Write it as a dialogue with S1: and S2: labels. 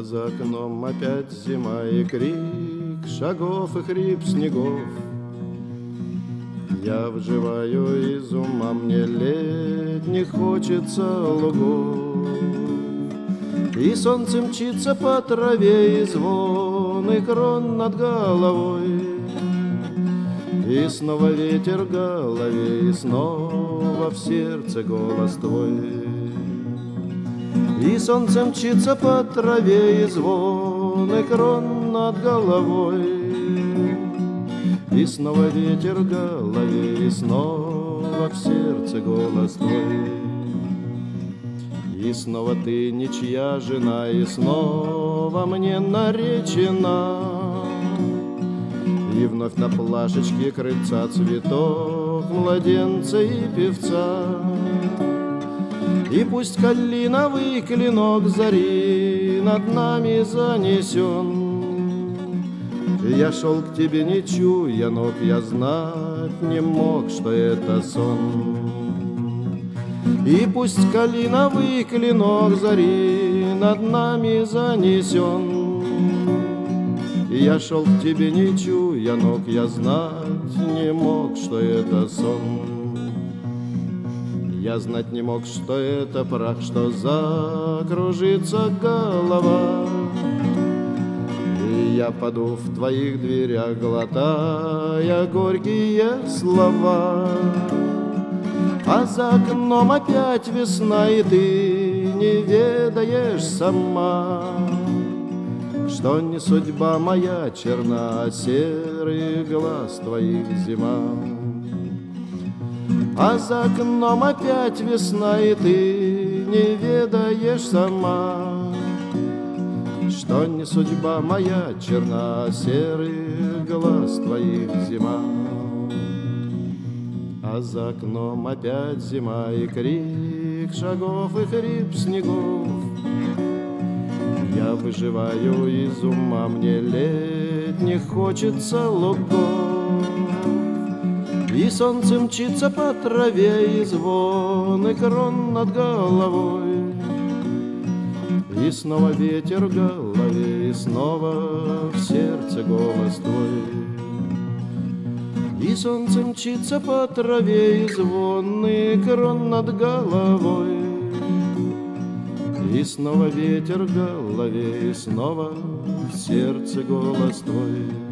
S1: А за окном опять зима и крик шагов и хрип снегов. Я выживаю из ума, мне летних хочется лугов. И солнце мчится по траве, и звон, и крон над головой. И снова ветер в голове, и снова в сердце голос твой. И солнце мчится по траве, и звон, и крон над головой. И снова ветер в голове, и снова в сердце голос твой. И снова ты ничья жена, и снова мне наречена. И вновь на плашечке крыльца цветок младенца и певца. И пусть калиновый клинок зари над нами занесен. Я шел к тебе, не чуя ног, я знать не мог, что это сон. И пусть калиновый клинок зари над нами занесен. Я шел к тебе, не чуя ног, я знать не мог, что это сон. Я знать не мог, что это прах, что закружится голова. И я паду в твоих дверях, глотая горькие слова. А за окном опять весна, и ты не ведаешь сама, что не судьба моя черна, а серый глаз твоих зима. А за окном опять весна, и ты не ведаешь сама, что не судьба моя черна, а серый глаз твоих зима. А за окном опять зима, и крик шагов, и хрип снегов. Я выживаю из ума, мне летних хочется лугов. И солнце мчится по траве, и звон, и крон над головой. И снова ветер в голове, и снова в сердце голос твой. И солнце мчится по траве, и звон, и крон над головой. И снова ветер в голове, и снова в сердце голос твой.